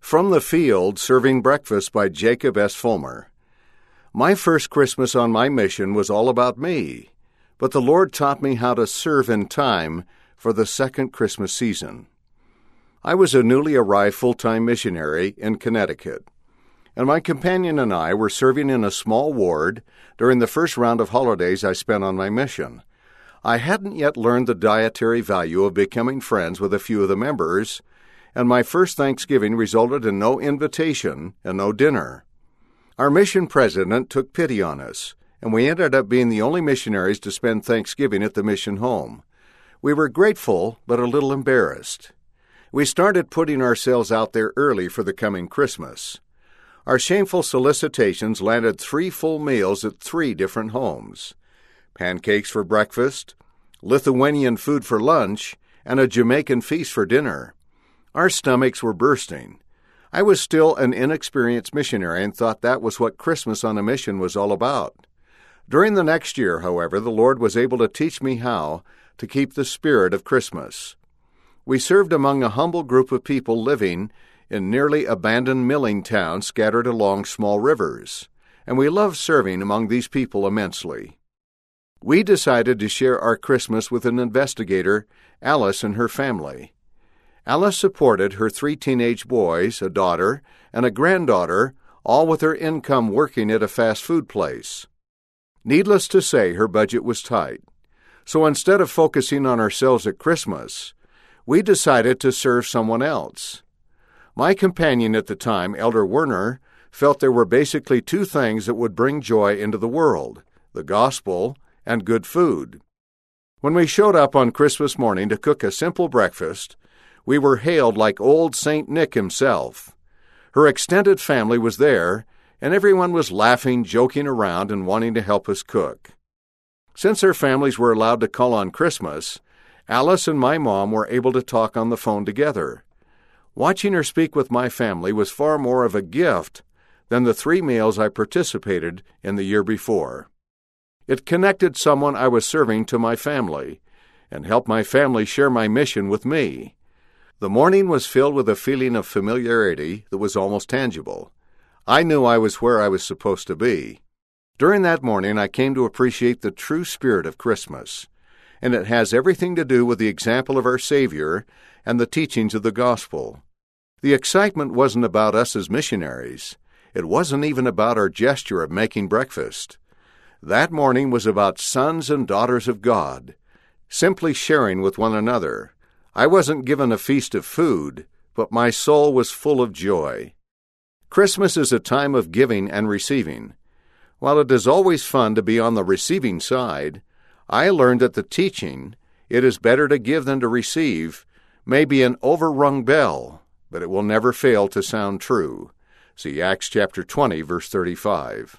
From the Field, Serving Breakfast by Jacob S. Fulmer. My first Christmas on my mission was all about me, but the Lord taught me how to serve in time for the second Christmas season. I was a newly arrived full-time missionary in Connecticut, and my companion and I were serving in a small ward during the first round of holidays I spent on my mission. I hadn't yet learned the dietary value of becoming friends with a few of the members, and my first Thanksgiving resulted in no invitation and no dinner. Our mission president took pity on us, and we ended up being the only missionaries to spend Thanksgiving at the mission home. We were grateful, but a little embarrassed. We started putting ourselves out there early for the coming Christmas. Our shameful solicitations landed 3 full meals at 3 different homes: pancakes for breakfast, Lithuanian food for lunch, and a Jamaican feast for dinner. Our stomachs were bursting. I was still an inexperienced missionary and thought that was what Christmas on a mission was all about. During the next year, however, the Lord was able to teach me how to keep the spirit of Christmas. We served among a humble group of people living in nearly abandoned milling towns scattered along small rivers, and we loved serving among these people immensely. We decided to share our Christmas with an investigator, Alice, and her family. Alice supported her 3 teenage boys, a daughter, and a granddaughter, all with her income working at a fast food place. Needless to say, her budget was tight. So instead of focusing on ourselves at Christmas, we decided to serve someone else. My companion at the time, Elder Werner, felt there were basically 2 things that would bring joy into the world: the gospel and good food. When we showed up on Christmas morning to cook a simple breakfast, we were hailed like old St. Nick himself. Her extended family was there, and everyone was laughing, joking around, and wanting to help us cook. Since our families were allowed to call on Christmas, Alice and my mom were able to talk on the phone together. Watching her speak with my family was far more of a gift than the 3 meals I participated in the year before. It connected someone I was serving to my family, and helped my family share my mission with me. The morning was filled with a feeling of familiarity that was almost tangible. I knew I was where I was supposed to be. During that morning, I came to appreciate the true spirit of Christmas, and it has everything to do with the example of our Savior and the teachings of the gospel. The excitement wasn't about us as missionaries. It wasn't even about our gesture of making breakfast. That morning was about sons and daughters of God, simply sharing with one another. I wasn't given a feast of food, but my soul was full of joy. Christmas is a time of giving and receiving. While it is always fun to be on the receiving side, I learned that the teaching, "It is better to give than to receive," may be an overrung bell, but it will never fail to sound true. See Acts chapter 20, verse 35.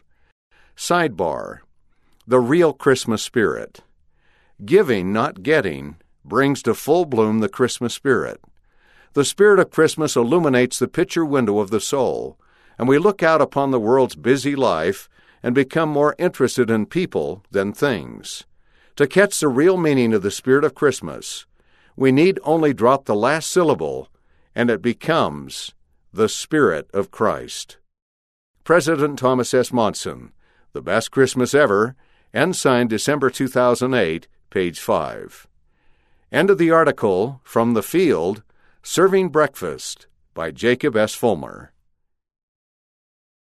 Sidebar: the real Christmas spirit. Giving, not getting, brings to full bloom the Christmas spirit. The spirit of Christmas illuminates the picture window of the soul, and we look out upon the world's busy life and become more interested in people than things. To catch the real meaning of the spirit of Christmas, we need only drop the last syllable, and it becomes the Spirit of Christ. President Thomas S. Monson, The Best Christmas Ever, and signed December 2008, page 5. End of the article, From the Field, Serving Breakfast by Jacob S. Fulmer.